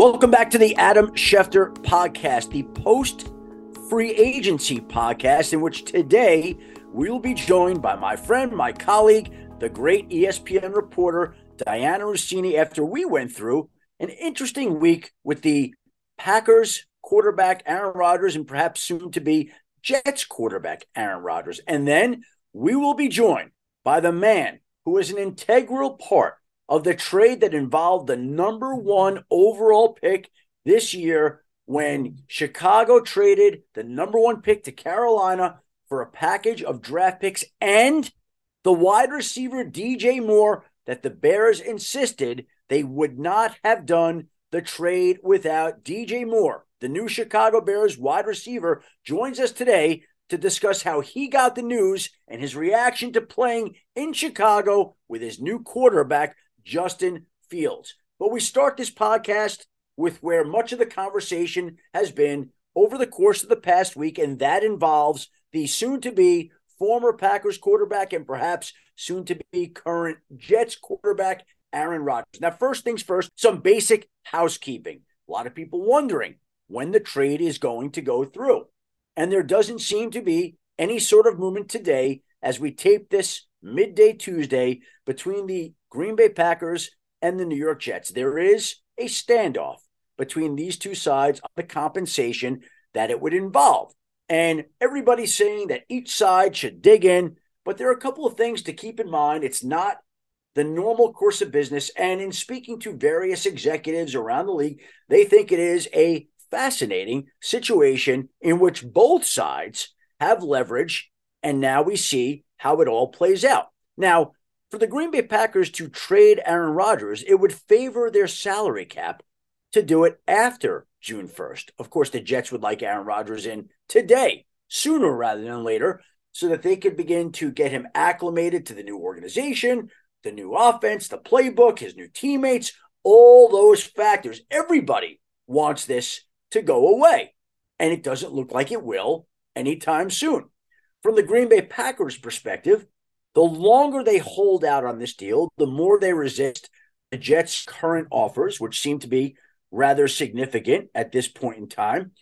Welcome back to the Adam Schefter podcast, the post-free agency podcast, in which today we will be joined by my friend, my colleague, the great ESPN reporter, Diana Russini, after we went through an interesting week with the Packers quarterback, Aaron Rodgers, and perhaps soon to be Jets quarterback, Aaron Rodgers. And then we will be joined by the man who is an integral part of the trade that involved the number one overall pick this year when Chicago traded the number one pick to Carolina for a package of draft picks and the wide receiver DJ Moore that the Bears insisted they would not have done the trade without. DJ Moore, the new Chicago Bears wide receiver, joins us today to discuss how he got the news and his reaction to playing in Chicago with his new quarterback, Justin Fields. But we start this podcast with where much of the conversation has been over the course of the past week, and that involves the soon-to-be former Packers quarterback and perhaps soon-to-be current Jets quarterback, Aaron Rodgers. Now, first things first, some basic housekeeping. A lot of people wondering when the trade is going to go through. And there doesn't seem to be any sort of movement today as we tape this midday Tuesday between the Green Bay Packers and the New York Jets. There is a standoff between these two sides on the compensation that it would involve. And everybody's saying that each side should dig in, but there are a couple of things to keep in mind. It's not the normal course of business. And in speaking to various executives around the league, they think it is a fascinating situation in which both sides have leverage, and now we see how it all plays out. Now, for the Green Bay Packers to trade Aaron Rodgers, it would favor their salary cap to do it after June 1st. Of course, the Jets would like Aaron Rodgers in today, sooner rather than later, so that they could begin to get him acclimated to the new organization, the new offense, the playbook, his new teammates, all those factors. Everybody wants this to go away, and it doesn't look like it will anytime soon. From the Green Bay Packers' perspective, the longer they hold out on this deal, the more they resist the Jets' current offers, which seem to be rather significant at this point in time,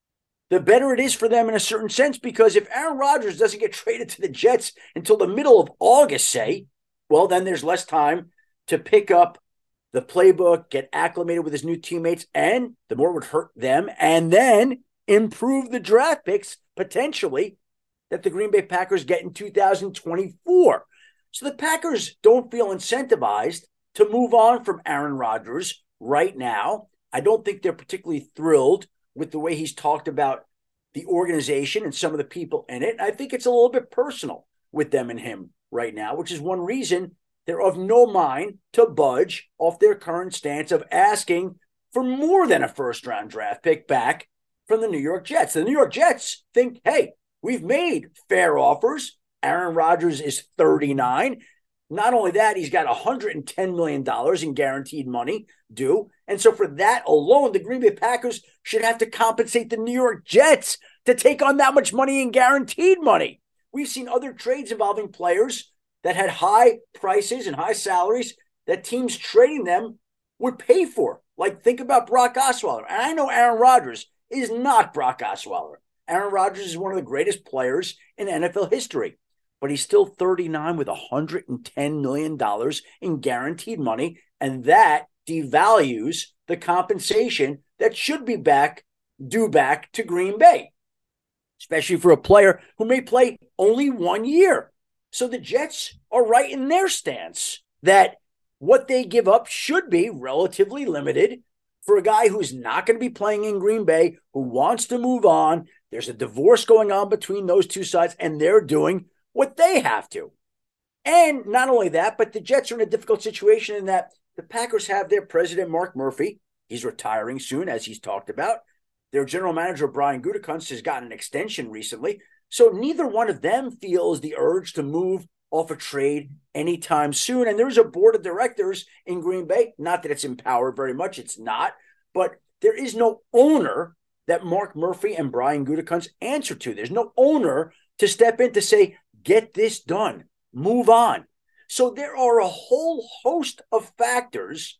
the better it is for them in a certain sense, because if Aaron Rodgers doesn't get traded to the Jets until the middle of August, say, well, then there's less time to pick up the playbook, get acclimated with his new teammates, and the more it would hurt them, and then improve the draft picks, potentially, that the Green Bay Packers get in 2024. So the Packers don't feel incentivized to move on from Aaron Rodgers right now. I don't think they're particularly thrilled with the way he's talked about the organization and some of the people in it. I think it's a little bit personal with them and him right now, which is one reason they're of no mind to budge off their current stance of asking for more than a first-round draft pick back from the New York Jets. The New York Jets think, hey, we've made fair offers. Aaron Rodgers is 39. Not only that, he's got $110 million in guaranteed money due. And so for that alone, the Green Bay Packers should have to compensate the New York Jets to take on that much money in guaranteed money. We've seen other trades involving players that had high prices and high salaries that teams trading them would pay for. Like, think about Brock Osweiler. And I know Aaron Rodgers is not Brock Osweiler. Aaron Rodgers is one of the greatest players in NFL history, but he's still 39 with $110 million in guaranteed money, and that devalues the compensation that should be due back to Green Bay, especially for a player who may play only 1 year. So the Jets are right in their stance that what they give up should be relatively limited for a guy who's not going to be playing in Green Bay, who wants to move on. There's a divorce going on between those two sides, and they're doing what they have to. And not only that, but the Jets are in a difficult situation in that the Packers have their president, Mark Murphy. He's retiring soon, as he's talked about. Their general manager, Brian Gutekunst, has gotten an extension recently. So neither one of them feels the urge to move off a trade anytime soon. And there's a board of directors in Green Bay. Not that it's empowered very much. It's not. But there is no owner that Mark Murphy and Brian Gutekunst answer to. There's no owner to step in to say, get this done, move on. So there are a whole host of factors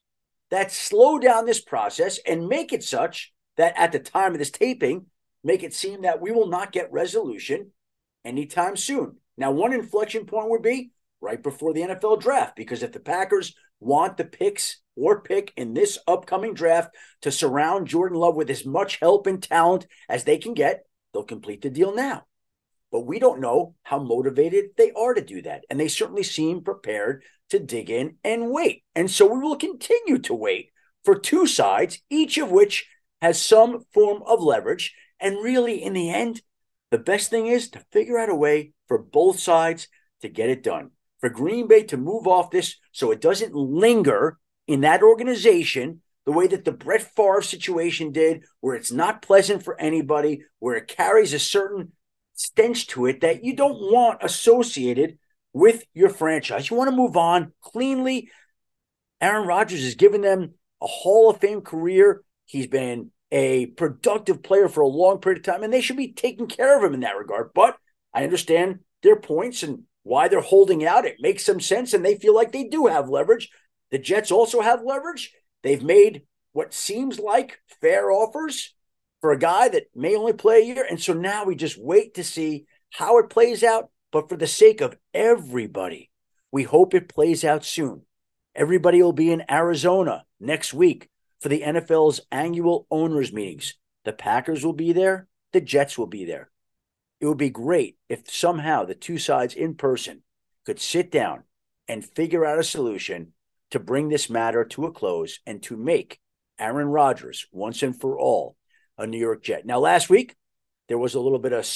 that slow down this process and make it such that at the time of this taping, make it seem that we will not get resolution anytime soon. Now, one inflection point would be right before the NFL draft, because if the Packers want the picks or pick in this upcoming draft to surround Jordan Love with as much help and talent as they can get, they'll complete the deal now. But we don't know how motivated they are to do that. And they certainly seem prepared to dig in and wait. And so we will continue to wait for two sides, each of which has some form of leverage. And really, in the end, the best thing is to figure out a way for both sides to get it done. For Green Bay to move off this so it doesn't linger in that organization the way that the Brett Favre situation did, where it's not pleasant for anybody, where it carries a certain stench to it that you don't want associated with your franchise. You want to move on cleanly. Aaron Rodgers has given them a Hall of Fame career. He's been a productive player for a long period of time, and they should be taking care of him in that regard. But I understand their points and why they're holding out. It makes some sense, and they feel like they do have leverage. The Jets also have leverage. They've made what seems like fair offers for a guy that may only play a year. And so now we just wait to see how it plays out. But for the sake of everybody, we hope it plays out soon. Everybody will be in Arizona next week for the NFL's annual owners meetings. The Packers will be there. The Jets will be there. It would be great if somehow the two sides in person could sit down and figure out a solution to bring this matter to a close and to make Aaron Rodgers once and for all a New York Jet. Now, last week, there was a little bit of a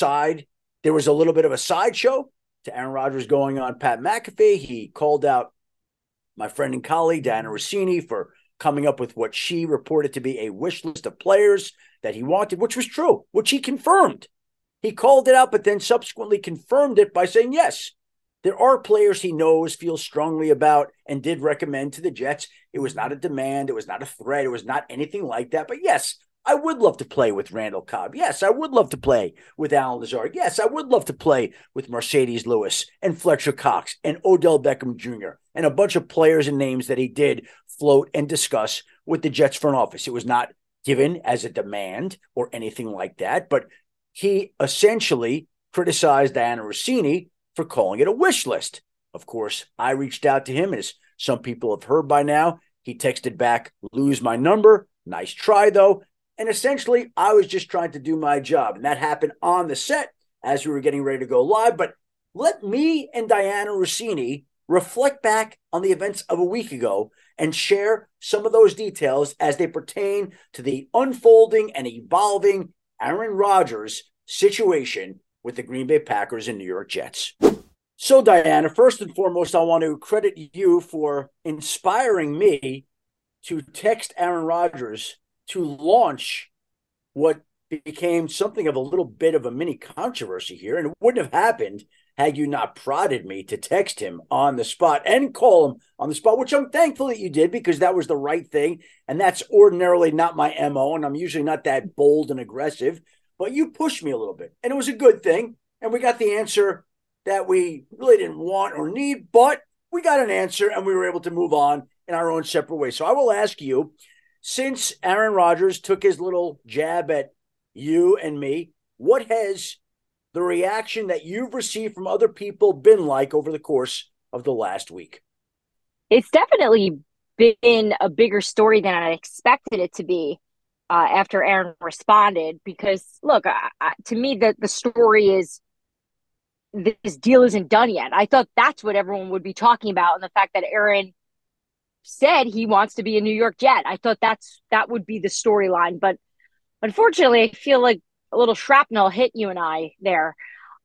sideshow to Aaron Rodgers going on Pat McAfee. He called out my friend and colleague, Diana Rossini, for coming up with what she reported to be a wish list of players that he wanted, which was true, which he confirmed. He called it out, but then subsequently confirmed it by saying, yes, there are players he knows, feels strongly about, and did recommend to the Jets. It was not a demand. It was not a threat. It was not anything like that. But yes, I would love to play with Randall Cobb. Yes, I would love to play with Alan Lazard. Yes, I would love to play with Mercedes Lewis and Fletcher Cox and Odell Beckham Jr. and a bunch of players and names that he did float and discuss with the Jets front office. It was not given as a demand or anything like that, but he essentially criticized Diana Rossini for calling it a wish list. Of course, I reached out to him, as some people have heard by now. He texted back, "Lose my number. Nice try, though." And essentially, I was just trying to do my job. And that happened on the set as we were getting ready to go live. But let me and Diana Rossini reflect back on the events of a week ago and share some of those details as they pertain to the unfolding and evolving Aaron Rodgers situation with the Green Bay Packers and New York Jets. So, Diana, first and foremost, I want to credit you for inspiring me to text Aaron Rodgers to launch what became something of a little bit of a mini controversy here. And it wouldn't have happened had you not prodded me to text him on the spot and call him on the spot, which I'm thankful that you did, because that was the right thing. And that's ordinarily not my MO, and I'm usually not that bold and aggressive. But you pushed me a little bit, and it was a good thing. And we got the answer that we really didn't want or need, but we got an answer, and we were able to move on in our own separate ways. So I will ask you, since Aaron Rodgers took his little jab at you and me, what has the reaction that you've received from other people been like over the course of the last week? It's definitely been a bigger story than I expected it to be after Aaron responded. Because, look, to me, the story is this deal isn't done yet. I thought that's what everyone would be talking about, and the fact that Aaron said he wants to be a New York Jet. I thought that would be the storyline. But unfortunately, I feel like a little shrapnel hit you and I there.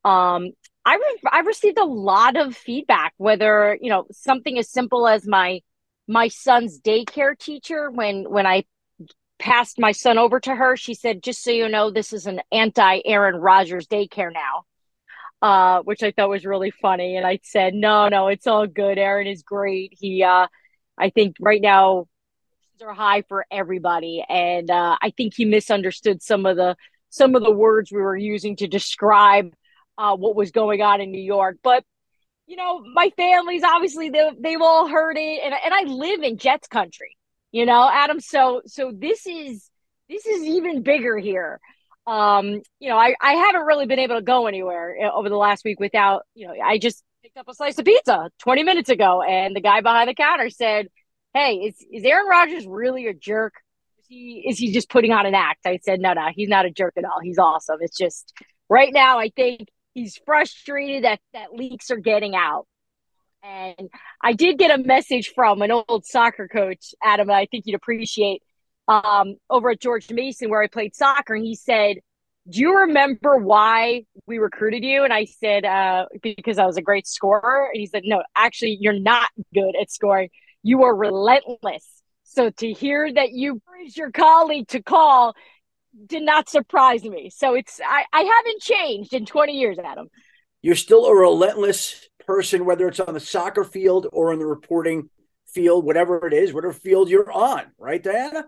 I've received a lot of feedback, whether, something as simple as my son's daycare teacher, when I passed my son over to her, she said, "Just so you know, this is an anti-Aaron Rodgers daycare now," which I thought was really funny. And I said, no, it's all good. Aaron is great. I think right now are high for everybody, and I think he misunderstood some of the words we were using to describe what was going on in New York. But my family's obviously they've all heard it, and I live in Jets country. Adam. So this is even bigger here. I haven't really been able to go anywhere over the last week without, I just picked up a slice of pizza 20 minutes ago, and the guy behind the counter said, "Hey, is Aaron Rodgers really a jerk? Is he just putting on an act?" I said, "No, he's not a jerk at all. He's awesome. It's just right now, I think he's frustrated that leaks are getting out." And I did get a message from an old soccer coach, Adam, I think you'd appreciate, over at George Mason, where I played soccer. And he said, "Do you remember why we recruited you?" And I said, because I was a great scorer. And he said, "No, actually, you're not good at scoring. You are relentless. So to hear that you encouraged your colleague to call did not surprise me." So I haven't changed in 20 years, Adam. You're still a relentless person, whether it's on the soccer field or in the reporting field, whatever it is, whatever field you're on, right, Diana?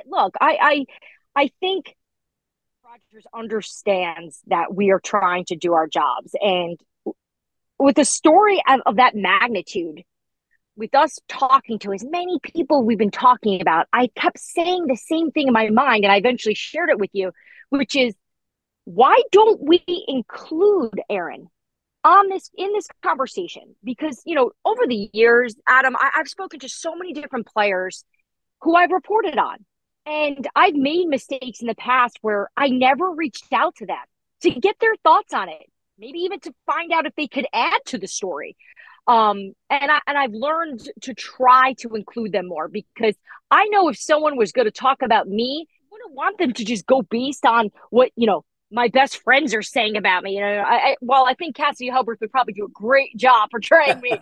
I think Rodgers understands that we are trying to do our jobs. And with a story of that magnitude, with us talking to as many people we've been talking about, I kept saying the same thing in my mind, and I eventually shared it with you, which is, why don't we include Aaron on this in this conversation? Because over the years, Adam, I've spoken to so many different players who I've reported on, and I've made mistakes in the past where I never reached out to them to get their thoughts on it, maybe even to find out if they could add to the story. And I've learned to try to include them more, because I know if someone was going to talk about me, I wouldn't want them to just go based on what my best friends are saying about me. While I think Cassidy Hubbarth would probably do a great job portraying me,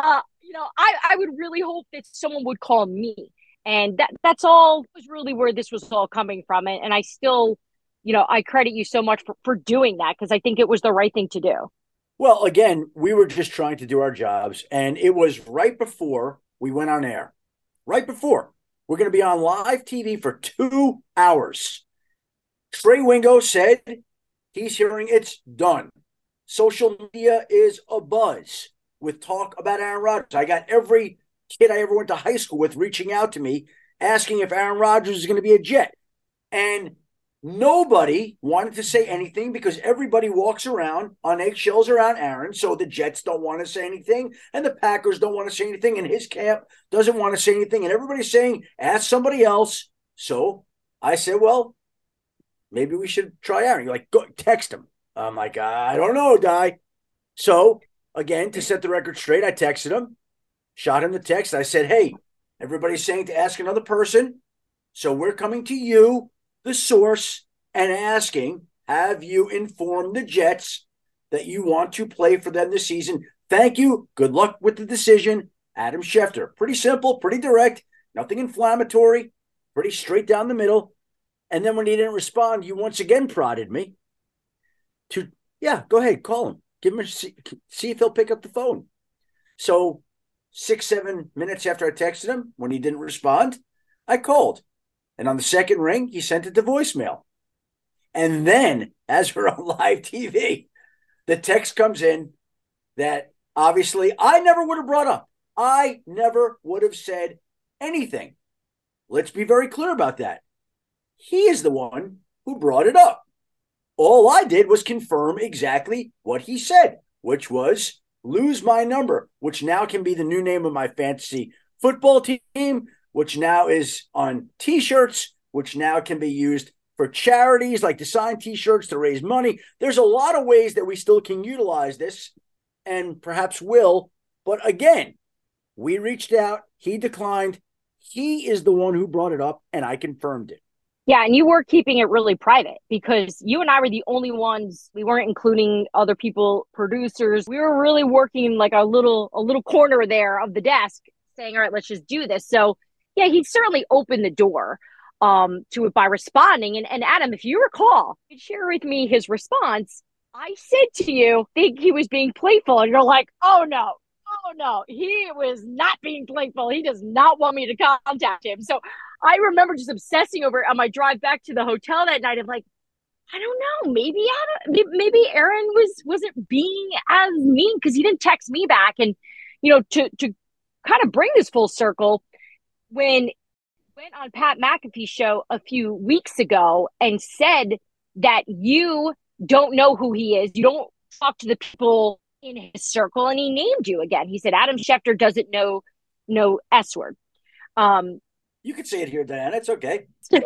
I would really hope that someone would call me. And that's all was really where this was all coming from. And I still, I credit you so much for doing that, because I think it was the right thing to do. Well, again, we were just trying to do our jobs, and it was right before we went on air. Right before. We're going to be on live TV for 2 hours. Trey Wingo said he's hearing it's done. Social media is abuzz with talk about Aaron Rodgers. I got every kid I ever went to high school with reaching out to me, asking if Aaron Rodgers is going to be a Jet. And nobody wanted to say anything, because everybody walks around on eggshells around Aaron. So the Jets don't want to say anything, and the Packers don't want to say anything, and his camp doesn't want to say anything. And everybody's saying, ask somebody else. So I said, well, maybe we should try Aaron. You're like, go text him. I'm like, I don't know, Di. So again, to set the record straight, I texted him, shot him the text. I said, hey, everybody's saying to ask another person. So we're coming to you, the source, and asking, have you informed the Jets that you want to play for them this season? Thank you. Good luck with the decision. Adam Schefter. Pretty simple, pretty direct, nothing inflammatory, pretty straight down the middle. And then when he didn't respond, you once again prodded me to, yeah, go ahead, call him. Give him see if he'll pick up the phone. So 6-7 minutes after I texted him, when he didn't respond, I called. And on the second ring, he sent it to voicemail. And then, as we're on live TV, the text comes in that obviously I never would have brought up. I never would have said anything. Let's be very clear about that. He is the one who brought it up. All I did was confirm exactly what he said, which was lose my number, which now can be the new name of my fantasy football team, which now is on T-shirts, which now can be used for charities, like to sign T-shirts to raise money. There's a lot of ways that we still can utilize this, and perhaps will. But again, we reached out. He declined. He is the one who brought it up, and I confirmed it. Yeah, and you were keeping it really private, because you and I were the only ones. We weren't including other people, producers. We were really working like a little corner there of the desk, saying, all right, let's just do this. So yeah, he certainly opened the door to it by responding. And Adam, if you recall, you share with me his response. I said to you, think he was being playful, and you're like, oh no, he was not being playful. He does not want me to contact him. So I remember just obsessing over it on my drive back to the hotel that night. Of like, I don't know, maybe Aaron wasn't being as mean, because he didn't text me back. And to kind of bring this full circle, when went on Pat McAfee's show a few weeks ago and said that you don't know who he is. You don't talk to the people in his circle, and he named you again. He said Adam Schefter doesn't know no S word. You could say it here, Diana. It's okay.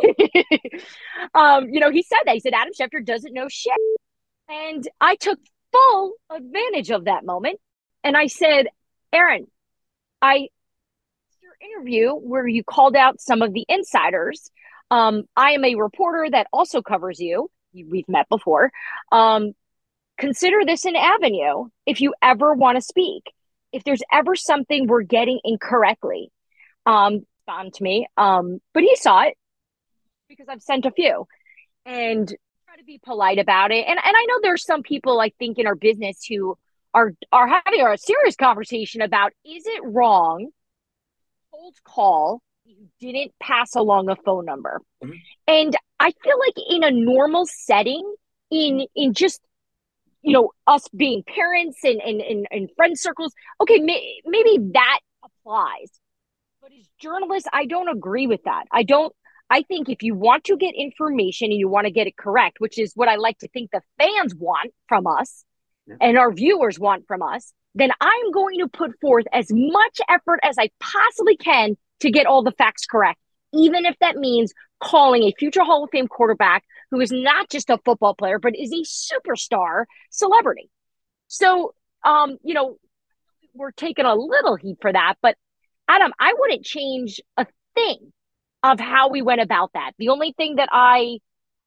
He said that. He said Adam Schefter doesn't know shit. And I took full advantage of that moment. And I said, Aaron, your interview where you called out some of the insiders. I am a reporter that also covers you. We've met before. Consider this an avenue if you ever want to speak. If there's ever something we're getting incorrectly, respond to me. But he saw it because I've sent a few and try to be polite about it. And I know there's some people I think in our business who are having a serious conversation about, is it wrong cold call you didn't pass along a phone number? Mm-hmm. And I feel like in a normal setting, in just us being parents and friend circles, okay, maybe that applies. But as journalists, I don't agree with that. I think if you want to get information and you want to get it correct, which is what I like to think the fans want from us and our viewers want from us, then I'm going to put forth as much effort as I possibly can to get all the facts correct, even if that means calling a future Hall of Fame quarterback who is not just a football player, but is a superstar celebrity. So, we're taking a little heat for that, but Adam, I wouldn't change a thing of how we went about that. The only thing that I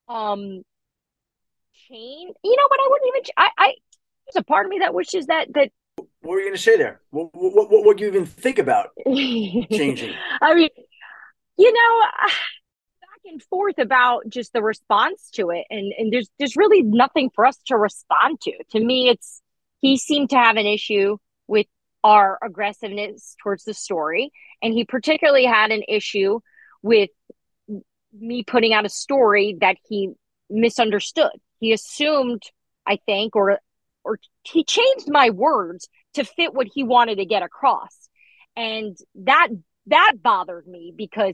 change, but I wouldn't even, there's a part of me that wishes that. What were you going to say there? What would you even think about changing? I mean, back and forth about just the response to it. And there's really nothing for us to respond to. To me, he seemed to have an issue with our aggressiveness towards the story. And he particularly had an issue with me putting out a story that he misunderstood. He assumed, I think, or he changed my words to fit what he wanted to get across. And that bothered me because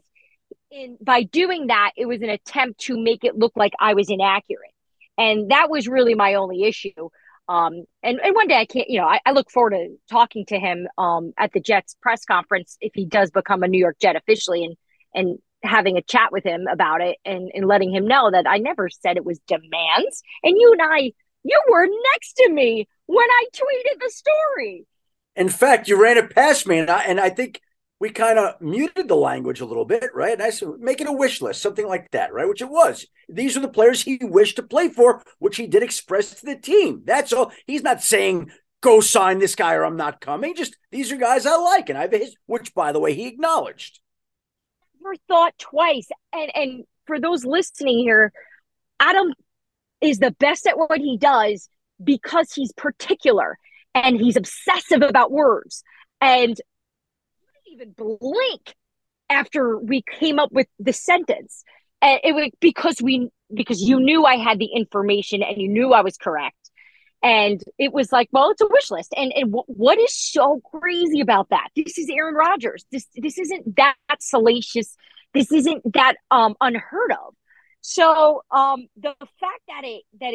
by doing that, it was an attempt to make it look like I was inaccurate. And that was really my only issue. And one day I look forward to talking to him at the Jets press conference if he does become a New York Jet officially, and having a chat with him about it and letting him know that I never said it was demands. And you were next to me when I tweeted the story. In fact, you ran it past me, and I think we kind of muted the language a little bit, right? And I said, make it a wish list, something like that, right? Which it was. These are the players he wished to play for, which he did express to the team. That's all. He's not saying, go sign this guy or I'm not coming. Just, these are guys I like, and I have his, which, by the way, he acknowledged. Never thought twice. And for those listening here, Adam is the best at what he does because he's particular and he's obsessive about words. And even blink after we came up with the sentence. And it was because you knew I had the information and you knew I was correct. And it was like, well, it's a wish list. And what is so crazy about that? This is Aaron Rodgers. This isn't that salacious. This isn't that unheard of. So the fact that it got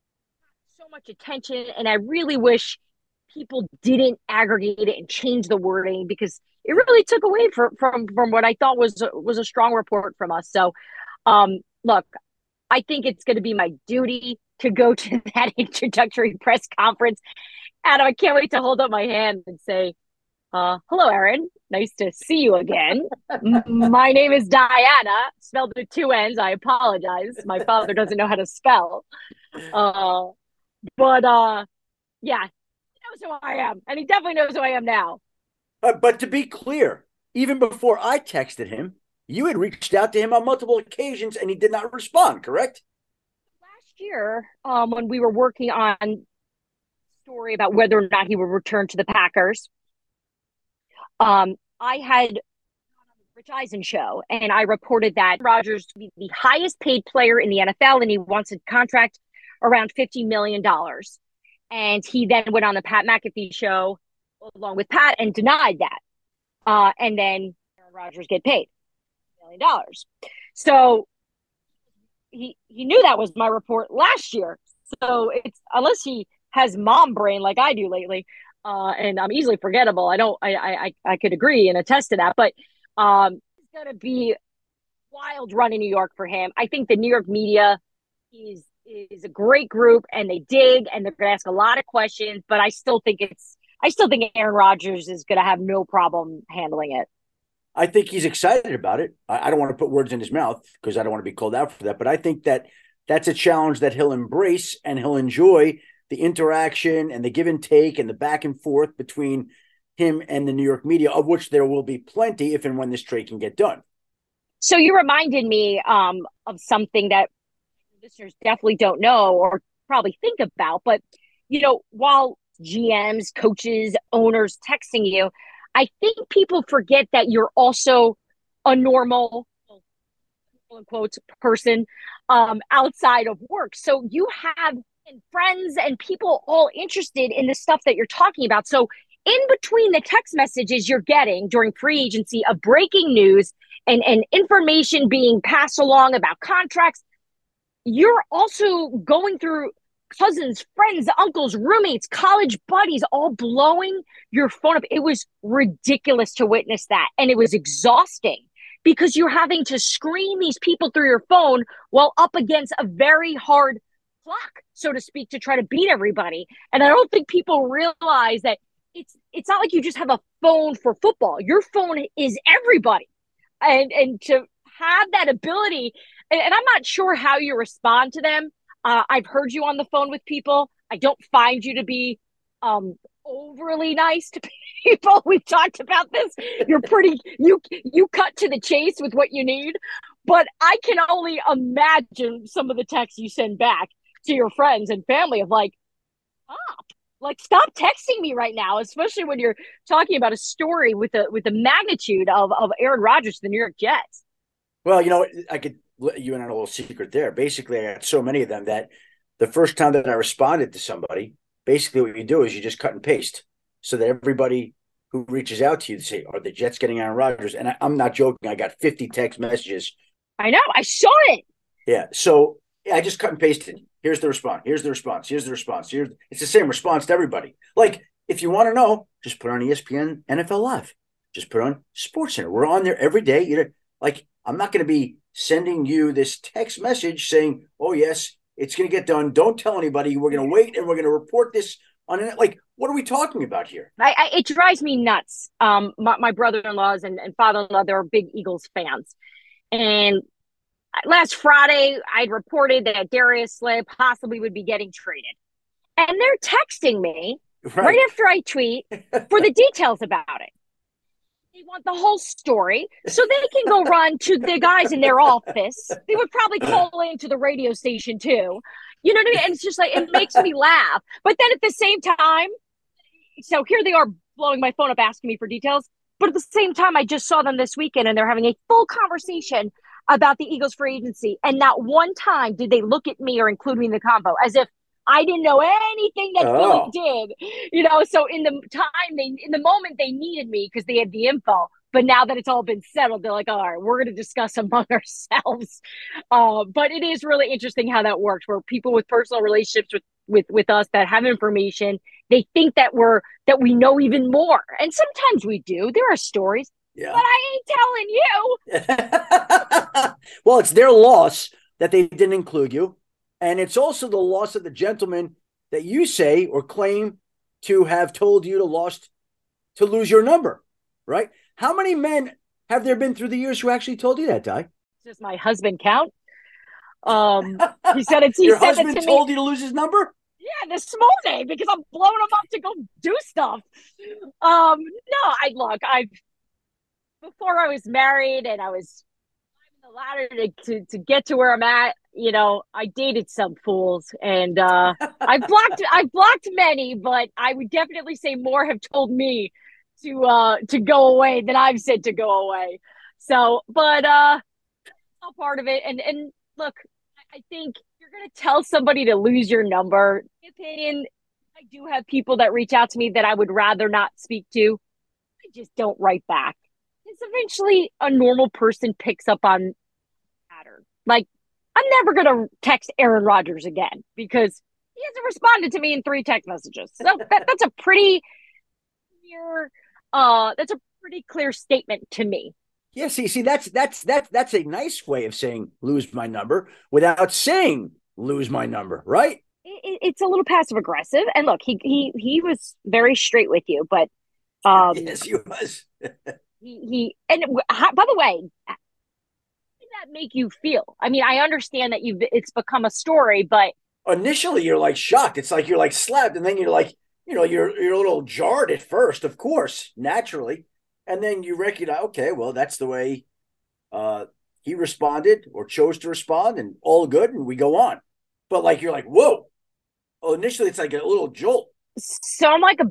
so much attention, and I really wish people didn't aggregate it and change the wording, because it really took away from what I thought was a strong report from us. So, look, I think it's going to be my duty to go to that introductory press conference. Adam, I can't wait to hold up my hand and say, hello, Aaron. Nice to see you again. My name is Diana, spelled with two N's. I apologize. My father doesn't know how to spell. But yeah, he knows who I am, and he definitely knows who I am now. But to be clear, even before I texted him, you had reached out to him on multiple occasions, and he did not respond, correct? Last year, when we were working on a story about whether or not he would return to the Packers, I had on the Rich Eisen show, and I reported that Rodgers would be the highest paid player in the NFL, and he wants a contract around $50 million. And he then went on the Pat McAfee show along with Pat and denied that. And then Aaron Rodgers get paid. $1 million. So he knew that was my report last year. So it's unless he has mom brain like I do lately, and I'm easily forgettable. I could agree and attest to that. But it's gonna be wild run in New York for him. I think the New York media is a great group, and they dig, and they're gonna ask a lot of questions. But I still think Aaron Rodgers is gonna have no problem handling it. I think he's excited about it. I don't want to put words in his mouth because I don't want to be called out for that. But I think that that's a challenge that he'll embrace and he'll enjoy the interaction and the give and take and the back and forth between him and the New York media, of which there will be plenty if and when this trade can get done. So you reminded me of something that listeners definitely don't know or probably think about. But, while GMs, coaches, owners texting you, I think people forget that you're also a normal, quote unquote, person outside of work. So you have friends and people all interested in the stuff that you're talking about. So in between the text messages you're getting during free agency of breaking news and information being passed along about contracts, you're also going through cousins, friends, uncles, roommates, college buddies, all blowing your phone up. It was ridiculous to witness that. And it was exhausting because you're having to screen these people through your phone while up against a very hard clock, so to speak, to try to beat everybody. And I don't think people realize that it's not like you just have a phone for football. Your phone is everybody. And to have that ability, and I'm not sure how you respond to them. I've heard you on the phone with people. I don't find you to be overly nice to people. We've talked about this. You cut to the chase with what you need. But I can only imagine some of the texts you send back to your friends and family of stop texting me right now, especially when you're talking about a story with the magnitude of Aaron Rodgers to the New York Jets. Well, I could let you in on a little secret there. Basically, I got so many of them that the first time that I responded to somebody, basically what you do is you just cut and paste so that everybody who reaches out to you to say, are the Jets getting Aaron Rodgers? And I'm not joking. I got 50 text messages. I know. I saw it. Yeah. So I just cut and pasted. Here's the response. Here's the response. Here's the response. It's the same response to everybody. Like, if you want to know, just put on ESPN NFL Live. Just put on SportsCenter. We're on there every day. I'm not going to be sending you this text message saying, oh, yes, it's going to get done. Don't tell anybody. We're going to wait and we're going to report this on it. Like, what are we talking about here? It drives me nuts. My brother-in-laws and father-in-law, they're big Eagles fans. And last Friday, I'd reported that Darius Slay possibly would be getting traded. And they're texting me right after I tweet for the details about it. They want the whole story so they can go run to the guys in their office. They would probably call into the radio station too. You know what I mean? And it's just like, it makes me laugh. But then at the same time, so here they are blowing my phone up asking me for details. But at the same time, I just saw them this weekend and they're having a full conversation about the Eagles free agency. And not one time did they look at me or include me in the convo as if I didn't know anything that Philly did, so in the moment they needed me because they had the info, but now that it's all been settled, they're like, all right, we're going to discuss among ourselves. But it is really interesting how that works, where people with personal relationships with us that have information, they think that we know even more. And sometimes we do. There are stories, but I ain't telling you. Well, it's their loss that they didn't include you. And it's also the loss of the gentleman that you say or claim to have told you to lose your number, right? How many men have there been through the years who actually told you that, Di? Does my husband count? He said it's your husband told you to lose his number? Yeah, this morning because I'm blowing him up to go do stuff. No, before I was married and I was climbing the ladder to get to where I'm at. I dated some fools and I've blocked many, but I would definitely say more have told me to go away than I've said to go away. So, but all part of it. And look, I think you're gonna tell somebody to lose your number. In my opinion, I do have people that reach out to me that I would rather not speak to. I just don't write back. It's eventually a normal person picks up on pattern. Like, I'm never going to text Aaron Rodgers again because he hasn't responded to me in 3 text messages. So that's a pretty clear, that's a pretty clear statement to me. Yeah, see, that's a nice way of saying lose my number without saying lose my number, right? It's a little passive aggressive. And look, he was very straight with you, but Yes, he was. he and by the way, how did that make you feel? I mean, I understand that it's become a story, but Initially you're like shocked. It's like you're like slapped, and then you're like, you're a little jarred at first, of course, naturally. And then you recognize, okay, well, that's the way he responded or chose to respond, and all good, and we go on. But like you're like, whoa. Oh, initially it's like a little jolt. so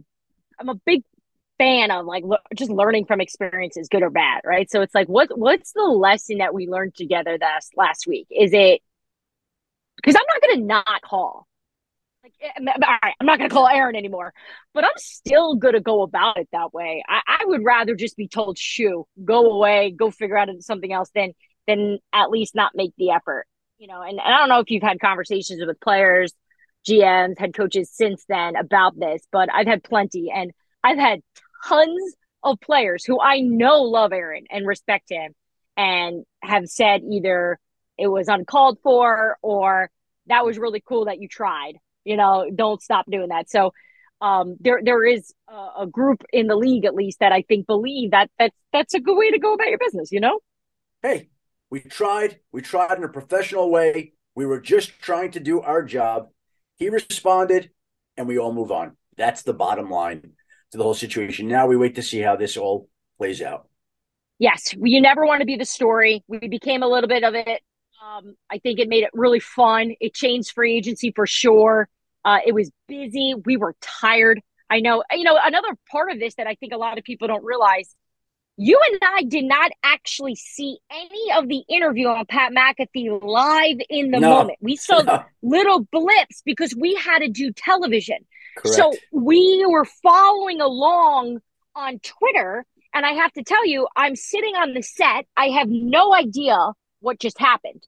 I'm a big fan of like just learning from experiences, good or bad, right? So it's like, what's the lesson that we learned together last week? Is it because I'm not going to not call? Like, all right, I'm not going to call Aaron anymore, but I'm still going to go about it that way. I would rather just be told, "Shoo, go away, go figure out something else," than at least not make the effort. And I don't know if you've had conversations with players, GMs, head coaches since then about this, but I've had plenty, and I've had tons of players who I know love Aaron and respect him, and have said either it was uncalled for or that was really cool that you tried. Don't stop doing that. So there is a group in the league, at least, that I think believe that's a good way to go about your business. Hey, we tried in a professional way. We were just trying to do our job. He responded, and we all move on. That's the bottom line to the whole situation. Now we wait to see how this all plays out. Yes, you never want to be the story. We became a little bit of it. I think it made it really fun. It changed free agency for sure. It was busy. We were tired. I know, another part of this that I think a lot of people don't realize, you and I did not actually see any of the interview on Pat McAfee live in the No, moment. We saw no, little blips because we had to do television. So correct. we were following along on Twitter. And I have to tell you, I'm sitting on the set. I have no idea what just happened.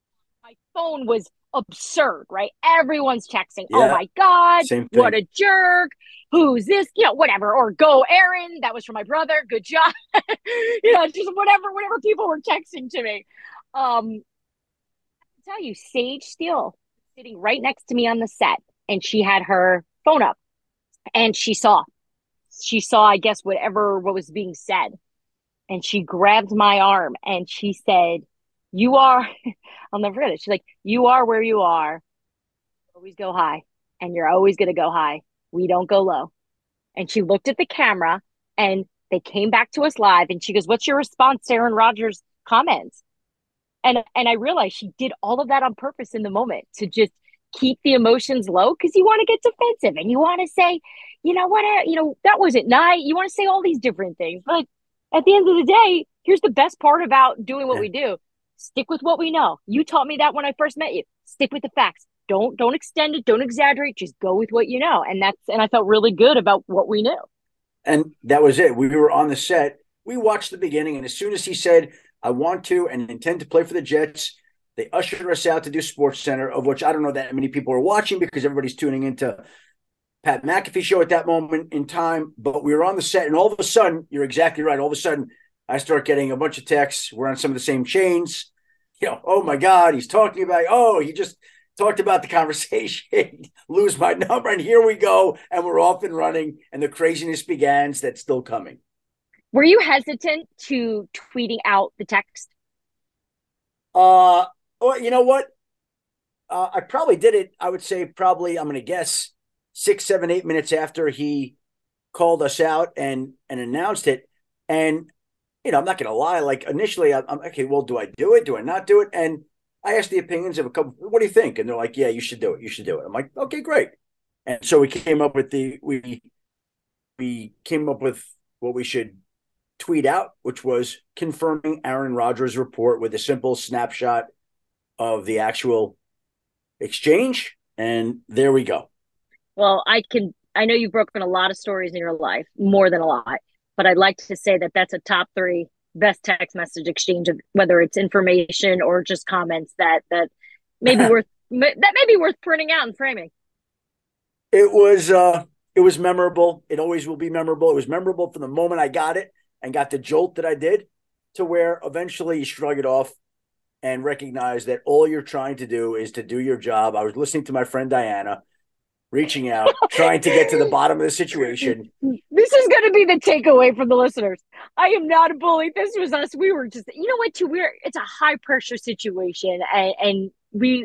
My phone was absurd, right? Everyone's texting, "Oh Yeah, my God, same what thing. a jerk. Who's this?" Whatever. Or "Go, Aaron. That was for my brother. Good job." Just whatever people were texting to me. I tell you, Sage Steele sitting right next to me on the set, and she had her phone up, and she saw, I guess, what was being said. And she grabbed my arm and she said, "You are," I'll never forget it. She's like, "You are where you are. Always go high. And you're always going to go high. We don't go low." And she looked at the camera and they came back to us live. And she goes, "What's your response to Aaron Rodgers' comments?" And I realized she did all of that on purpose in the moment to just keep the emotions low because you want to get defensive and you want to say, what, that wasn't nice. You want to say all these different things. But at the end of the day, here's the best part about doing what Yeah. we do. Stick with what we know. You taught me that when I first met you. Stick with the facts. Don't extend it. Don't exaggerate. Just go with what you know. And I felt really good about what we knew. And that was it. We were on the set. We watched the beginning, and as soon as he said, "I want to and intend to play for the Jets," they ushered us out to do Sports Center, of which I don't know that many people are watching because everybody's tuning into Pat McAfee show at that moment in time. But we were on the set, and all of a sudden, you're exactly right. All of a sudden, I start getting a bunch of texts. We're on some of the same chains. Oh my God, he's talking about, he just talked about the conversation, lose my number. And here we go. And we're off and running. And the craziness begins that's still coming. Were you hesitant to tweeting out the text? Well, you know what? I probably did it. I would say probably, I'm going to guess 6, 7, 8 minutes after he called us out and announced it. And, I'm not going to lie. Like initially I'm okay. Well, do I do it? Do I not do it? And I asked the opinions of a couple. What do you think? And they're like, "Yeah, you should do it. You should do it." I'm like, "Okay, great." And so we came up with what we should tweet out, which was confirming Aaron Rodgers' report with a simple snapshot of the actual exchange. And there we go. Well, I know you've broken a lot of stories in your life, more than a lot, but I'd like to say that that's a top 3 best text message exchange, of whether it's information or just comments that may be worth printing out and framing. It was memorable. It always will be memorable. It was memorable from the moment I got it and got the jolt that I did, to where eventually you shrug it off and recognize that all you're trying to do is to do your job. I was listening to my friend Diana, reaching out, trying to get to the bottom of the situation. This is going to be the takeaway from the listeners. I am not a bully. This was us. We were just, you know what, too, it's a high pressure situation. And we,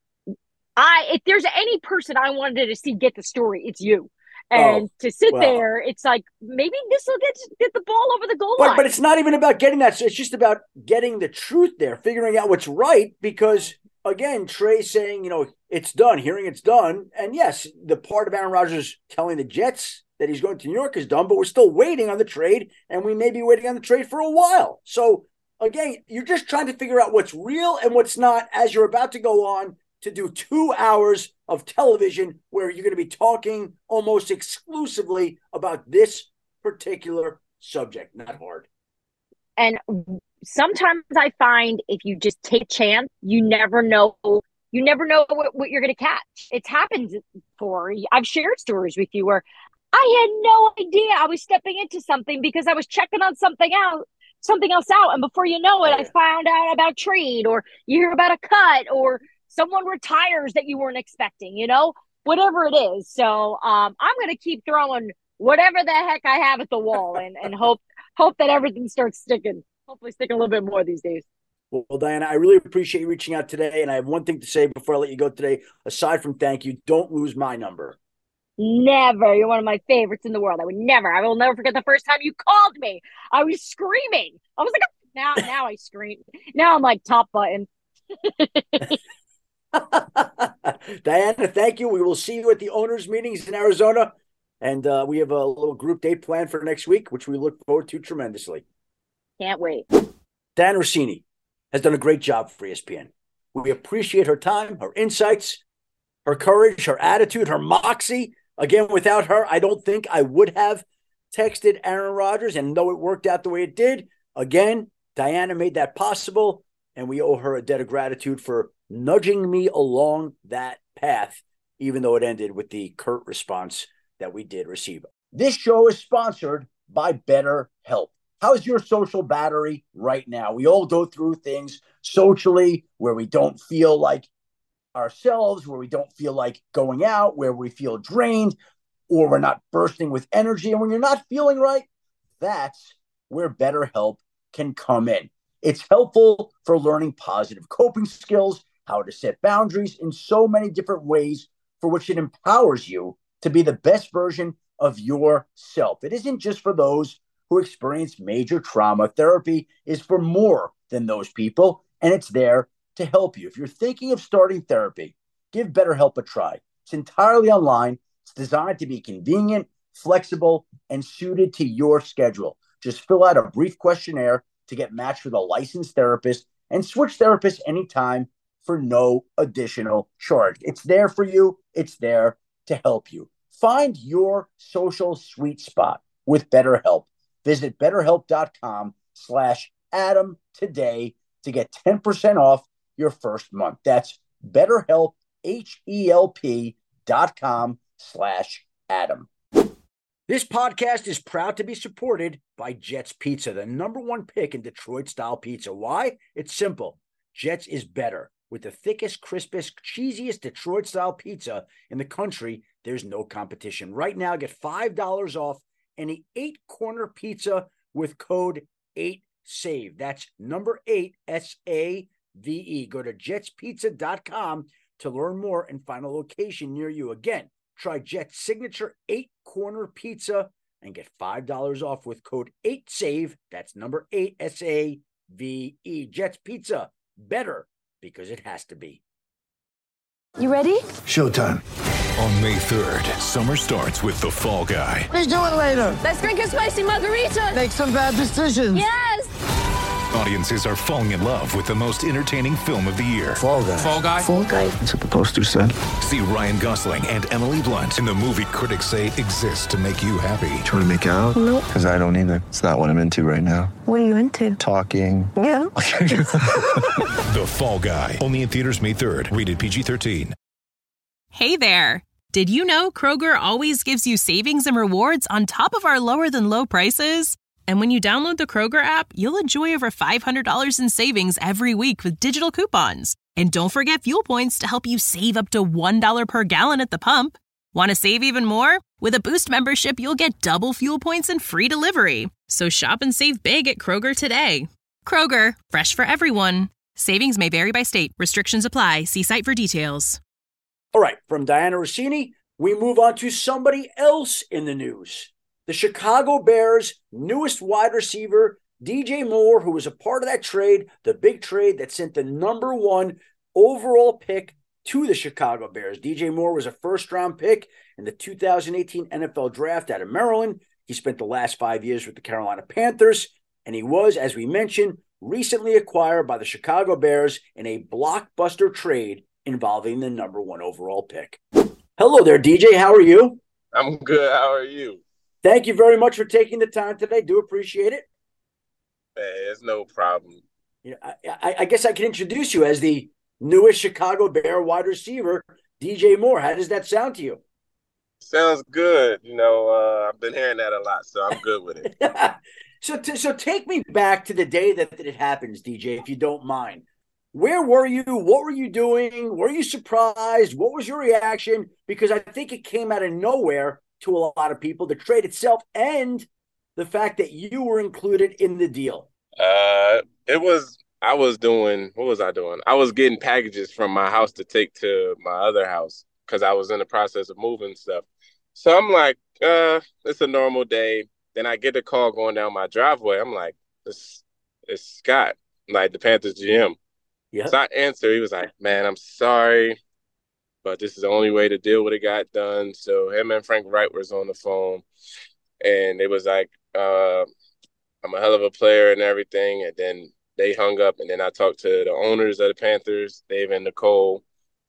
if there's any person I wanted to see get the story, it's you. And to sit there, it's like, maybe this will get the ball over the goal line. But it's not even about getting that. So it's just about getting the truth there, figuring out what's right. Because, again, Trey's saying, it's done, hearing it's done. And, yes, the part of Aaron Rodgers telling the Jets that he's going to New York is done, but we're still waiting on the trade, and we may be waiting on the trade for a while. So, again, you're just trying to figure out what's real and what's not as you're about to go on to do 2 hours of television where you're going to be talking almost exclusively about this particular subject. Not hard. And sometimes I find if you just take a chance, you never know what you're going to catch. It's happened before. I've shared stories with you where I had no idea I was stepping into something because I was checking on something else out. And before you know it, I found out about trade, or you hear about a cut, or someone retires that you weren't expecting, whatever it is. So I'm going to keep throwing whatever the heck I have at the wall and hope that everything starts sticking. Hopefully sticking a little bit more these days. Well, Diana, I really appreciate you reaching out today. And I have one thing to say before I let you go today. Aside from thank you, don't lose my number. Never. You're one of my favorites in the world. I will never forget the first time you called me. I was screaming. I was like, now I scream. Now I'm like, top button. Diana, thank you. We will see you at the owners' meetings in Arizona. And we have a little group date planned for next week, which we look forward to tremendously. Can't wait. Diana Russini has done a great job for ESPN. We appreciate her time, her insights, her courage, her attitude, her moxie. Again, without her, I don't think I would have texted Aaron Rodgers. And though it worked out the way it did, again, Diana made that possible. And we owe her a debt of gratitude for nudging me along that path, even though it ended with the curt response that we did receive. This show is sponsored by BetterHelp. How's your social battery right now? We all go through things socially where we don't feel like ourselves, where we don't feel like going out, where we feel drained, or we're not bursting with energy. And when you're not feeling right, that's where BetterHelp can come in. It's helpful for learning positive coping skills, how to set boundaries in so many different ways, for which it empowers you to be the best version of yourself. It isn't just for those who experience major trauma. Therapy is for more than those people, and it's there to help you. If you're thinking of starting therapy, give BetterHelp a try. It's entirely online. It's designed to be convenient, flexible, and suited to your schedule. Just fill out a brief questionnaire to get matched with a licensed therapist and switch therapists anytime for no additional charge. It's there for you. It's there to help you. Find your social sweet spot with BetterHelp. Visit BetterHelp.com/Adam today to get 10% off your first month. That's BetterHelp, HELP.com/Adam. This podcast is proud to be supported by Jets Pizza, the #1 pick in Detroit-style pizza. Why? It's simple. Jets is better. With the thickest, crispest, cheesiest Detroit-style pizza in the country, there's no competition. Right now, get $5 off any 8-corner pizza with code 8SAVE. That's number 8, SAVE. Go to jetspizza.com to learn more and find a location near you. Again, try Jet's signature 8-corner pizza and get $5 off with code 8SAVE. That's number 8, SAVE. Jet's Pizza, better because it has to be. You ready? Showtime. On May 3rd, summer starts with The Fall Guy. Let's do it later. Let's drink a spicy margarita. Make some bad decisions. Yes. Audiences are falling in love with the most entertaining film of the year. Fall Guy. Fall Guy? Fall Guy. That's what the poster said. See Ryan Gosling and Emily Blunt in the movie critics say exists to make you happy. Trying to make it out? Nope. Because I don't either. It's not what I'm into right now. What are you into? Talking. Yeah. The Fall Guy. Only in theaters May 3rd. Rated PG-13. Hey there. Did you know Kroger always gives you savings and rewards on top of our lower than low prices? And when you download the Kroger app, you'll enjoy over $500 in savings every week with digital coupons. And don't forget fuel points to help you save up to $1 per gallon at the pump. Want to save even more? With a Boost membership, you'll get double fuel points and free delivery. So shop and save big at Kroger today. Kroger, fresh for everyone. Savings may vary by state. Restrictions apply. See site for details. All right, from Diana Rossini, we move on to somebody else in the news. The Chicago Bears' newest wide receiver, DJ Moore, who was a part of that trade, the big trade that sent the number 1 overall pick to the Chicago Bears. DJ Moore was a first-round pick in the 2018 NFL Draft out of Maryland. He spent the last 5 years with the Carolina Panthers, and he was, as we mentioned, recently acquired by the Chicago Bears in a blockbuster trade involving the number 1 overall pick. Hello there, DJ. How are you? I'm good. How are you? Thank you very much for taking the time today. Do appreciate it. It's no problem. You know, I guess I can introduce you as the newest Chicago Bear wide receiver, DJ Moore. How does that sound to you? Sounds good. I've been hearing that a lot, so I'm good with it. So take me back to the day that it happens, DJ, if you don't mind. Where were you? What were you doing? Were you surprised? What was your reaction? Because I think it came out of nowhere to a lot of people, the trade itself and the fact that you were included in the deal. What was I doing? I was getting packages from my house to take to my other house because I was in the process of moving stuff. So I'm like, it's a normal day. Then I get a call going down my driveway. I'm like, it's Scott, like the Panthers GM. Yeah. So I answered. He was like, man, I'm sorry, but this is the only way to deal with it got done. So him and Frank Wright was on the phone, and it was like, I'm a hell of a player and everything. And then they hung up, and then I talked to the owners of the Panthers, Dave and Nicole.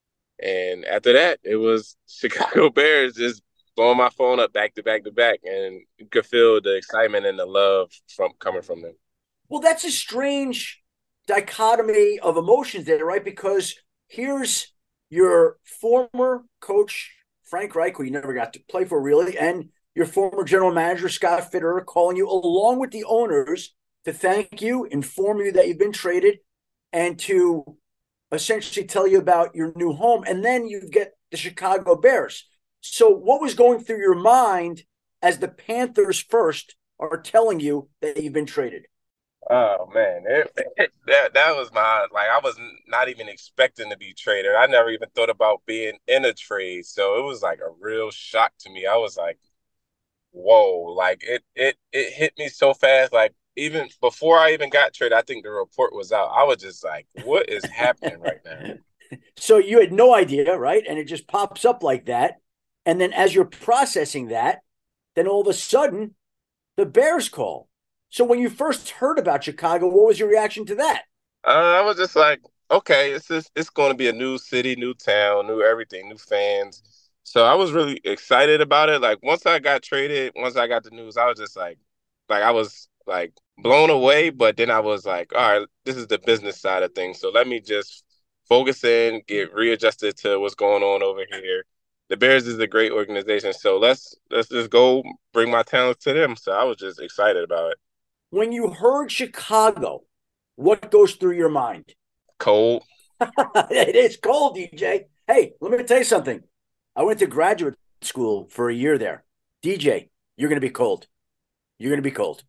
And after that, it was Chicago Bears just blowing my phone up back to back to back. And you could feel the excitement and the love coming from them. Well, that's a strange dichotomy of emotions there, right? Because here's your former coach, Frank Reich, who you never got to play for really, and your former general manager, Scott Fitterer, calling you along with the owners to thank you, inform you that you've been traded, and to essentially tell you about your new home. And then you get the Chicago Bears. So what was going through your mind as the Panthers first are telling you that you've been traded? Oh, man, that was I was not even expecting to be traded. I never even thought about being in a trade. So it was like a real shock to me. I was like, whoa, like it hit me so fast. Like even before I even got traded, I think the report was out. I was just like, what is happening right now? So you had no idea, right? And it just pops up like that. And then as you're processing that, then all of a sudden the Bears call. So when you first heard about Chicago, what was your reaction to that? I was just like, okay, it's going to be a new city, new town, new everything, new fans. So I was really excited about it. Like once I got traded, once I got the news, I was just like I was like blown away. But then I was like, all right, this is the business side of things. So let me just focus in, get readjusted to what's going on over here. The Bears is a great organization. So let's just go bring my talents to them. So I was just excited about it. When you heard Chicago, what goes through your mind? Cold. It is cold, DJ. Hey, let me tell you something. I went to graduate school for a year there. DJ, you're going to be cold. You're going to be cold.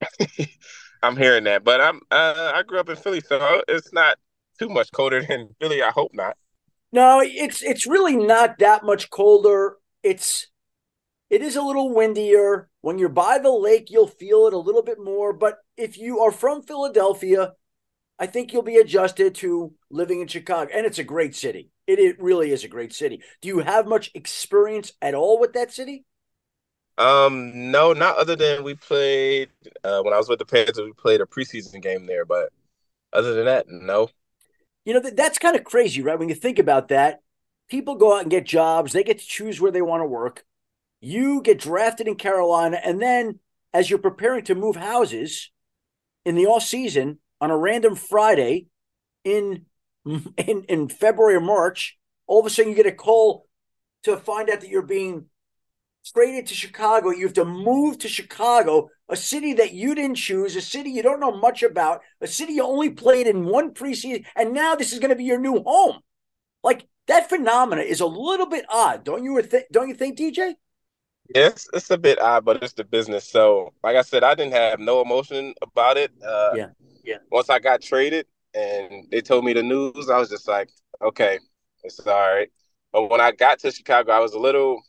I'm hearing that, but I grew up in Philly, so it's not too much colder than Philly. I hope not. No, it's really not that much colder. It is a little windier. When you're by the lake, you'll feel it a little bit more. But if you are from Philadelphia, I think you'll be adjusted to living in Chicago. And it's a great city. It really is a great city. Do you have much experience at all with that city? No, not other than we played When I was with the Panthers, we played a preseason game there. But other than that, no. You know, that's kind of crazy, right? When you think about that, people go out and get jobs. They get to choose where they want to work. You get drafted in Carolina, and then as you're preparing to move houses in the off season on a random Friday in February or March, all of a sudden you get a call to find out that you're being traded to Chicago. You have to move to Chicago, a city that you didn't choose, a city you don't know much about, a city you only played in one preseason, and now this is going to be your new home. Like, that phenomena is a little bit odd, don't you think, DJ? Yes, it's a bit odd, but it's the business. So, like I said, I didn't have no emotion about it. Yeah. Once I got traded and they told me the news, I was just like, okay, it's all right. But when I got to Chicago, I was a little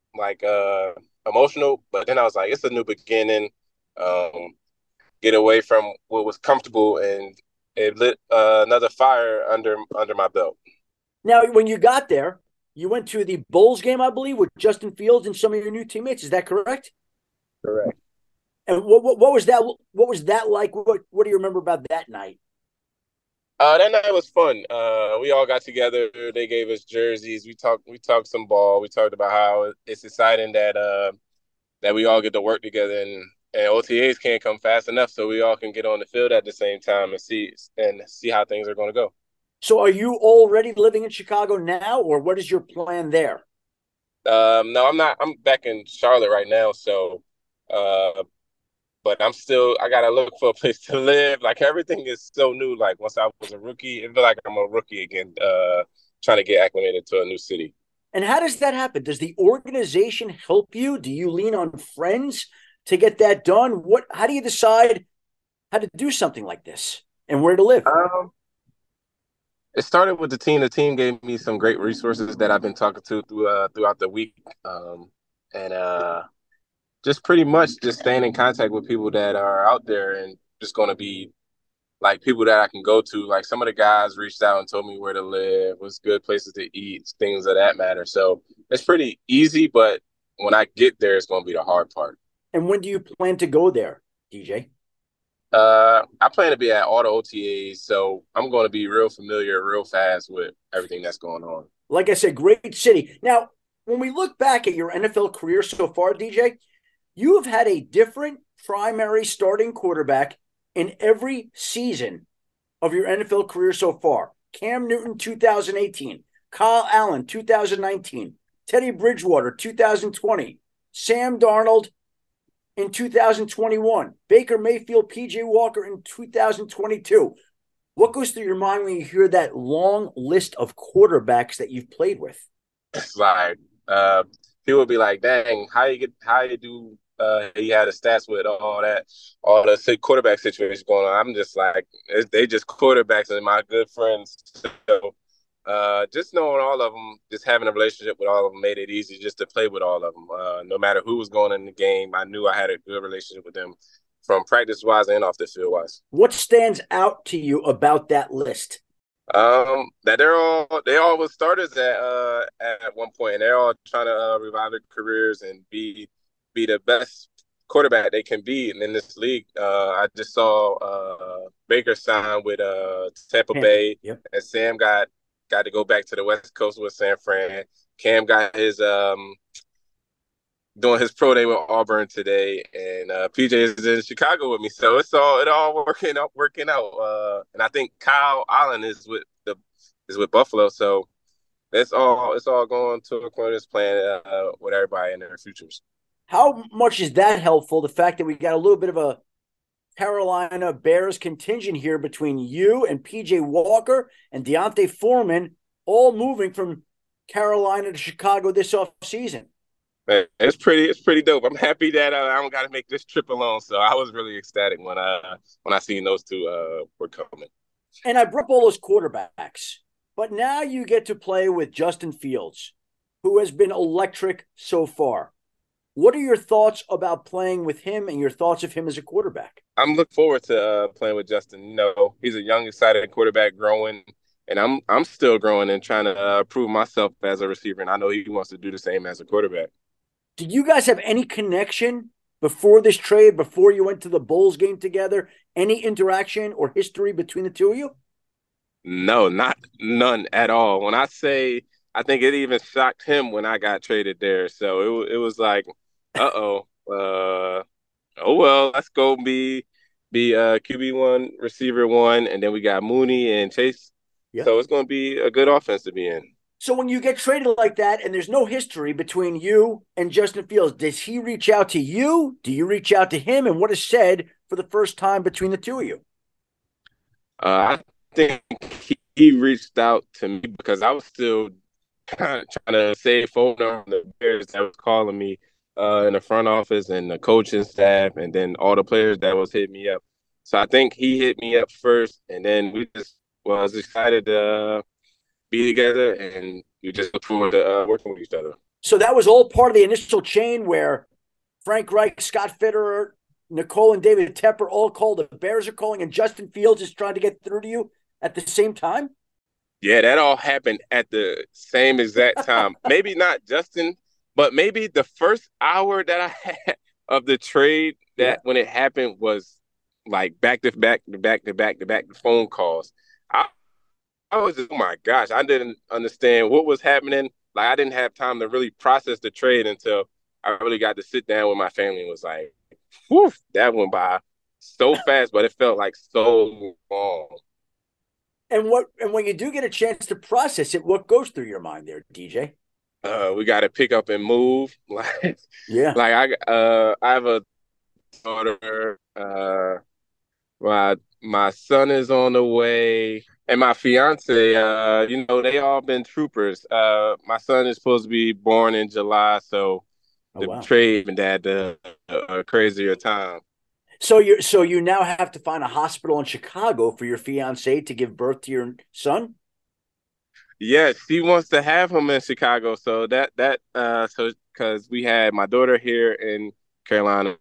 emotional, but then I was like, it's a new beginning. Get away from what was comfortable, and it lit another fire under my belt. Now, when you got there, you went to the Bulls game, I believe, with Justin Fields and some of your new teammates. Is that correct? Correct. And what was that? What was that like? What do you remember about that night? That night was fun. We all got together. They gave us jerseys. We talked some ball. We talked about how it's exciting that we all get to work together, and OTAs can't come fast enough, so we all can get on the field at the same time and see how things are going to go. So are you already living in Chicago now, or what is your plan there? No, I'm not. I'm back in Charlotte right now, so but I got to look for a place to live. Like, everything is so new. Like, once I was a rookie, it felt like I'm a rookie again, trying to get acclimated to a new city. And how does that happen? Does the organization help you? Do you lean on friends to get that done? How do you decide how to do something like this and where to live? It started with the team. The team gave me some great resources that I've been talking to throughout the week. Just pretty much just staying in contact with people that are out there and just going to be like people that I can go to. Like, some of the guys reached out and told me where to live, what's good places to eat, things of that matter. So it's pretty easy, but when I get there, it's going to be the hard part. And when do you plan to go there, DJ? I plan to be at all the OTAs, so I'm going to be real familiar real fast with everything that's going on. Like I said, great city. Now, when we look back at your NFL career so far, DJ, you have had a different primary starting quarterback in every season of your NFL career so far. Cam Newton, 2018. Kyle Allen, 2019. Teddy Bridgewater, 2020. Sam Darnold in 2021. Baker Mayfield, P.J. Walker in 2022. What goes through your mind when you hear that long list of quarterbacks that you've played with? It's like, people would be like, dang, how you do he had the stats with all the quarterback situations going on. I'm just like, they just quarterbacks and my good friends. So just knowing all of them, just having a relationship with all of them made it easy just to play with all of them. No matter who was going in the game, I knew I had a good relationship with them from practice-wise and off the field-wise. What stands out to you about that list? That they all were starters at one point, and they're all trying to revive their careers and be the best quarterback they can be in this league. I just saw Baker sign with Tampa Bay, yep. And Sam got to go back to the West Coast with San Fran. Cam got his doing his pro day with Auburn today, and PJ is in Chicago with me. So it all working out. And I think Kyle Allen is with Buffalo. So it's all going to according to this plan with everybody in their futures. How much is that helpful? The fact that we got a little bit of a Carolina Bears contingent here between you and PJ Walker and D'Onta Foreman, all moving from Carolina to Chicago this offseason. Man, it's pretty dope. I'm happy that I don't got to make this trip alone. So I was really ecstatic when I seen those two were coming. And I brought up all those quarterbacks, but now you get to play with Justin Fields, who has been electric so far. What are your thoughts about playing with him and your thoughts of him as a quarterback? I'm looking forward to playing with Justin. You know, he's a young, excited quarterback growing, and I'm still growing and trying to prove myself as a receiver, and I know he wants to do the same as a quarterback. Do you guys have any connection before this trade, before you went to the Bulls game together? Any interaction or history between the two of you? No, none at all. When I say, I think it even shocked him when I got traded there. So it was like, uh-oh, oh well, let's go be QB1, receiver one, and then we got Mooney and Chase. Yep. So it's going to be a good offense to be in. So when you get traded like that and there's no history between you and Justin Fields, does he reach out to you? Do you reach out to him? And what is said for the first time between the two of you? I think he reached out to me because I was still trying to save phone number from the Bears that was calling me in the front office and the coaching staff, and then all the players that was hitting me up. So I think he hit me up first, and then we just was excited to be together, and we just look forward to working with each other. So that was all part of the initial chain where Frank Reich, Scott Fitterer, Nicole and David Tepper all called, the Bears are calling, and Justin Fields is trying to get through to you at the same time? Yeah, that all happened at the same exact time. Maybe not Justin, but maybe the first hour that I had of the trade when it happened was like back to back phone calls. I was just, oh my gosh, I didn't understand what was happening. Like, I didn't have time to really process the trade until I really got to sit down with my family and was like, whew, that went by so fast, but it felt like so long. And when you do get a chance to process it, what goes through your mind there, DJ? We got to pick up and move. Like, yeah. Like I have a daughter. My son is on the way, and my fiance. They all been troopers. My son is supposed to be born in July, so the trade and had a crazier time. So you now have to find a hospital in Chicago for your fiance to give birth to your son? Yes, she wants to have him in Chicago. So because we had my daughter here in Carolina,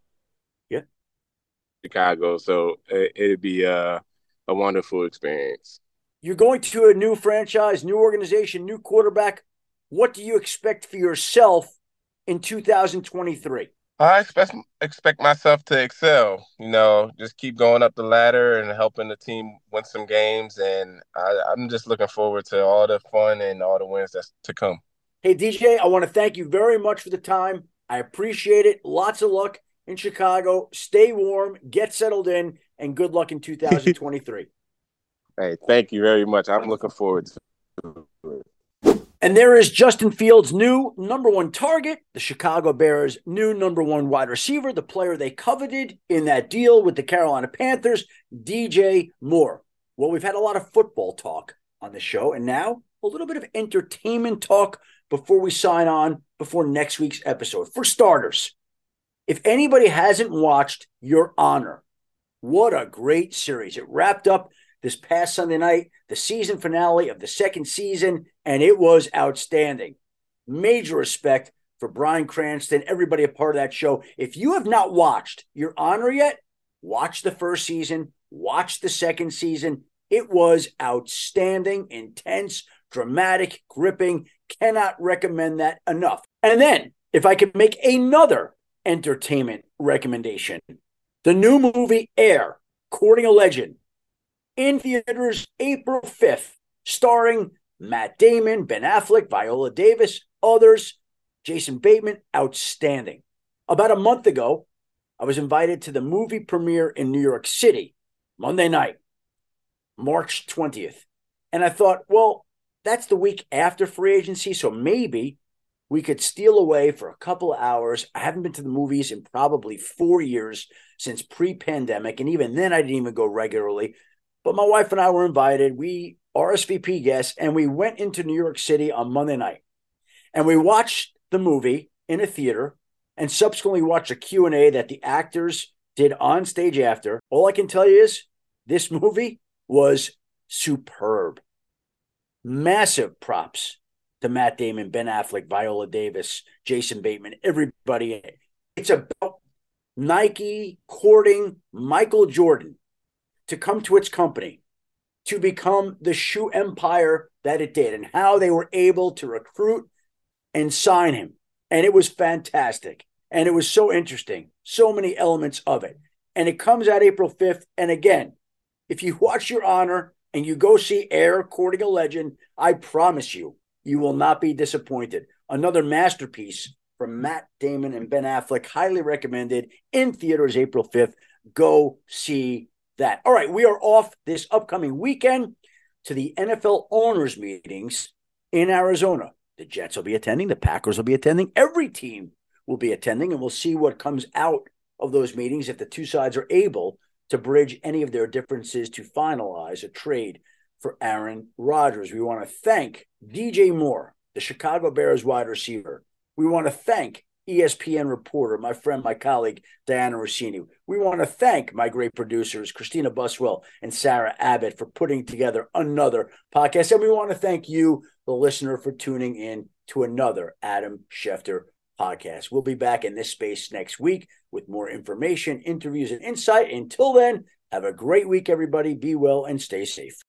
Chicago. So it'd be a wonderful experience. You're going to a new franchise, new organization, new quarterback. What do you expect for yourself in 2023? I expect myself to excel, just keep going up the ladder and helping the team win some games. And I'm just looking forward to all the fun and all the wins that's to come. Hey, DJ, I want to thank you very much for the time. I appreciate it. Lots of luck in Chicago. Stay warm, get settled in, and good luck in 2023. Hey, thank you very much. I'm looking forward to it. And there is Justin Fields' new number one target, the Chicago Bears' new number one wide receiver, the player they coveted in that deal with the Carolina Panthers, DJ Moore. Well, we've had a lot of football talk on the show, and now a little bit of entertainment talk before we sign on before next week's episode. For starters, if anybody hasn't watched Your Honor, what a great series. It wrapped up this past Sunday night, the season finale of the second season, and it was outstanding. Major respect for Bryan Cranston, everybody a part of that show. If you have not watched Your Honor yet, watch the first season, watch the second season. It was outstanding, intense, dramatic, gripping. Cannot recommend that enough. And then, if I could make another entertainment recommendation, the new movie Air, Courting a Legend, in theaters April 5th, starring Matt Damon, Ben Affleck, Viola Davis, others, Jason Bateman, outstanding. About a month ago, I was invited to the movie premiere in New York City, Monday night, March 20th. And I thought, well, that's the week after free agency, so maybe we could steal away for a couple of hours. I haven't been to the movies in probably 4 years since pre-pandemic, and even then I didn't even go regularly. But my wife and I were invited. We RSVP guests, and we went into New York City on Monday night. And we watched the movie in a theater and subsequently watched a Q&A that the actors did on stage after. All I can tell you is this movie was superb. Massive props to Matt Damon, Ben Affleck, Viola Davis, Jason Bateman, everybody in it. It's about Nike courting Michael Jordan to come to its company, to become the shoe empire that it did, and how they were able to recruit and sign him. And it was fantastic. And it was so interesting. so many elements of it. And it comes out April 5th. And again, if you watch Your Honor and you go see Air Courting a Legend, I promise you, you will not be disappointed. Another masterpiece from Matt Damon and Ben Affleck, highly recommended, in theaters April 5th. Go see that. All right, we are off this upcoming weekend to the NFL owners meetings in Arizona. The Jets will be attending. The Packers will be attending. Every team will be attending, and we'll see what comes out of those meetings if the two sides are able to bridge any of their differences to finalize a trade for Aaron Rodgers. We want to thank DJ Moore, the Chicago Bears wide receiver. We want to thank ESPN reporter, my friend, my colleague, Diana Rossini. We want to thank my great producers, Christina Buswell and Sarah Abbott, for putting together another podcast. And we want to thank you, the listener, for tuning in to another Adam Schefter podcast. We'll be back in this space next week with more information, interviews, and insight. Until then, have a great week, everybody. Be well and stay safe.